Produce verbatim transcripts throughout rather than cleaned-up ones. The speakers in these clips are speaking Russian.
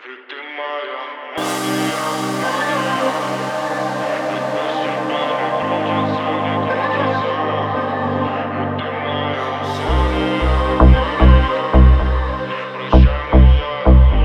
Ведь ты моя мания, мания. Ведь без тебя не крутится, не крутится. Ведь ты моя мания, мания. Прощай, милая,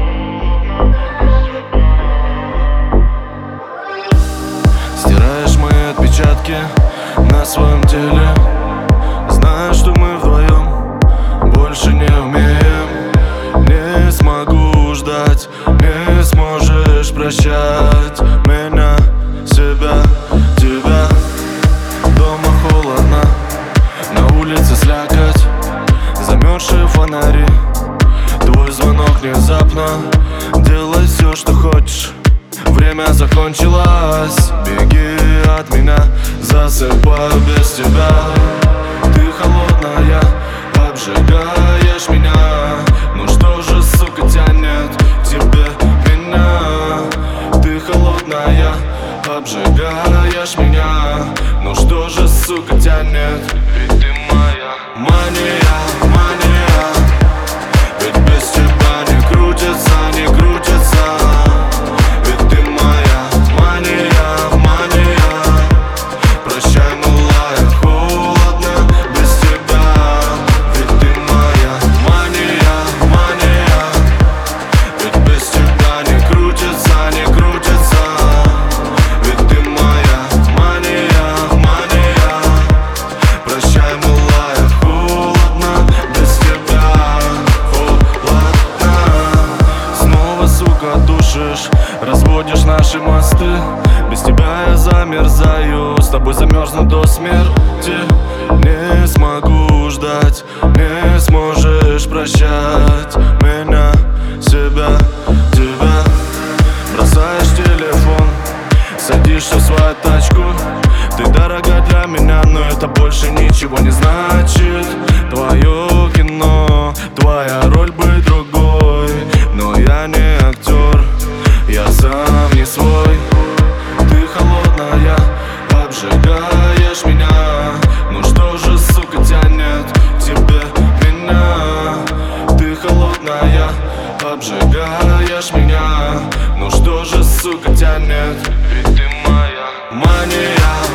холодно без тебя. Стираешь мои отпечатки на своем теле, зная, что мы вдвоем больше не умеем. Не смогу ждать, не сможешь прощать меня, себя, тебя. Дома холодно, на улице слякоть, замерзшие фонари. Твой звонок внезапно, делай все, что хочешь. Время закончилось, беги от меня, засыпаю без тебя. Ты холодная, обжигаешь меня. Ну что же, сука, тянет к тебе меня? Ты холодная, обжигаешь меня. Ну что же, сука, тянет? Ведь ты моя мания, мания. Ведь без тебя не крутится, не крутится. Ведь ты моя мания, мания. Прощай, милая, холодно без тебя. Ведь ты моя мания, мания. Ведь без тебя не крутится, не крутится. Ведь ты моя мания, мания. Прощай, милая, холодно без тебя. Холодно. Снова, сука, душишь, разводишь наши мосты. Без тебя я замерзаю, с тобой замерзну до смерти. Не смогу ждать, не сможешь прощать меня, себя, тебя. Бросаешь телефон, садишься в свою тачку. Ты дорога для меня, но это больше ничего не значит. Твое кино, твоя роль быть другой. Но я не актер, я сам не свой. Ты холодная, обжигаешь меня. Ну что же, сука, тянет к тебе меня? Ты холодная, обжигаешь меня. Ну что же, сука, тянет? Ведь ты моя мания.